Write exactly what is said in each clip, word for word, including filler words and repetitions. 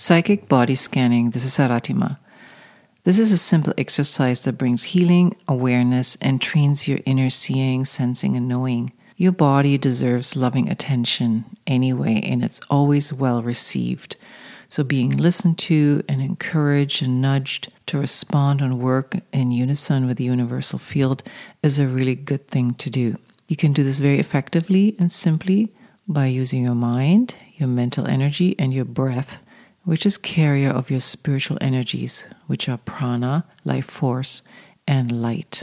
Psychic body scanning. This is Aratima. This is a simple exercise that brings healing, awareness, and trains your inner seeing, sensing, and knowing. Your body deserves loving attention anyway, and it's always well received. So being listened to and encouraged and nudged to respond and work in unison with the universal field is a really good thing to do. You can do this very effectively and simply by using your mind, your mental energy, and your breath, which is carrier of your spiritual energies, which are prana, life force, and light.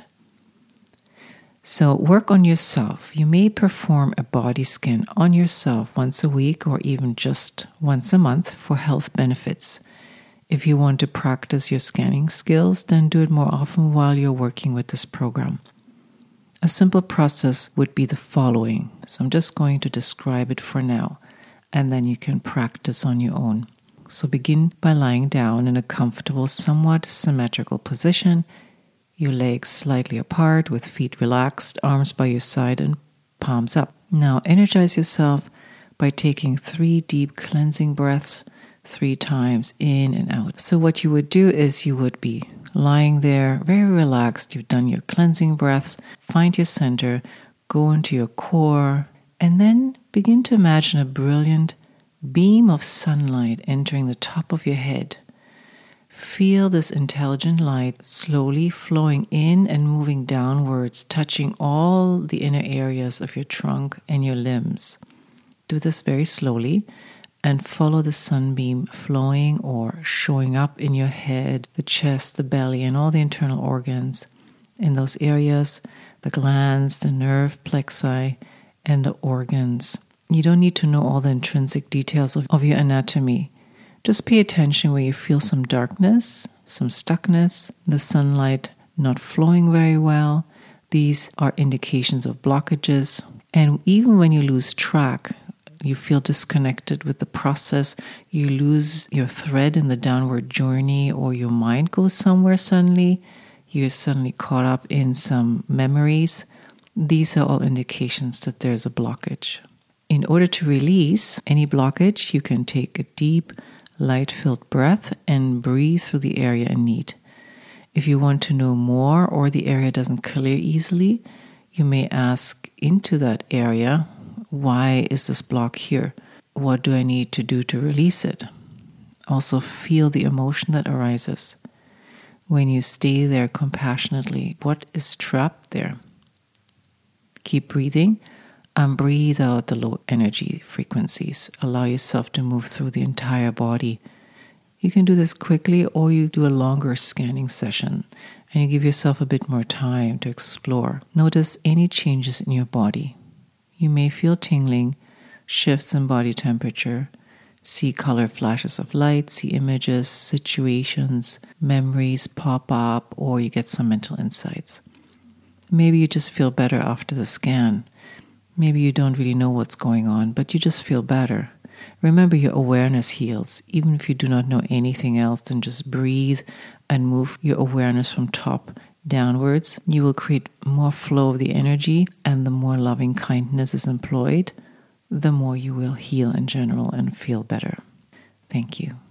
So work on yourself. You may perform a body scan on yourself once a week or even just once a month for health benefits. If you want to practice your scanning skills, then do it more often while you're working with this program. A simple process would be the following. So I'm just going to describe it for now, and then you can practice on your own. So begin by lying down in a comfortable, somewhat symmetrical position, your legs slightly apart with feet relaxed, arms by your side and palms up. Now energize yourself by taking three deep cleansing breaths three times in and out. So what you would do is you would be lying there very relaxed. You've done your cleansing breaths. Find your center, go into your core, and then begin to imagine a brilliant beam of sunlight entering the top of your head. Feel this intelligent light slowly flowing in and moving downwards, touching all the inner areas of your trunk and your limbs. Do this very slowly and follow the sunbeam flowing or showing up in your head, the chest, the belly, and all the internal organs. In those areas, the glands, the nerve plexi, and the organs. You don't need to know all the intrinsic details of, of your anatomy. Just pay attention where you feel some darkness, some stuckness, the sunlight not flowing very well. These are indications of blockages. And even when you lose track, you feel disconnected with the process, you lose your thread in the downward journey, or your mind goes somewhere suddenly, you're suddenly caught up in some memories. These are all indications that there's a blockage. In order to release any blockage, you can take a deep, light-filled breath and breathe through the area in need. If you want to know more or the area doesn't clear easily, you may ask into that area, why is this block here? What do I need to do to release it? Also feel the emotion that arises. When you stay there compassionately, what is trapped there? Keep breathing. And breathe out the low energy frequencies. Allow yourself to move through the entire body. You can do this quickly, or you do a longer scanning session and you give yourself a bit more time to explore. Notice any changes in your body. You may feel tingling, shifts in body temperature, see color flashes of light, see images, situations, memories pop up, or you get some mental insights. Maybe you just feel better after the scan. Maybe you don't really know what's going on, but you just feel better. Remember, your awareness heals. Even if you do not know anything else, then just breathe and move your awareness from top downwards. You will create more flow of the energy, and the more loving kindness is employed, the more you will heal in general and feel better. Thank you.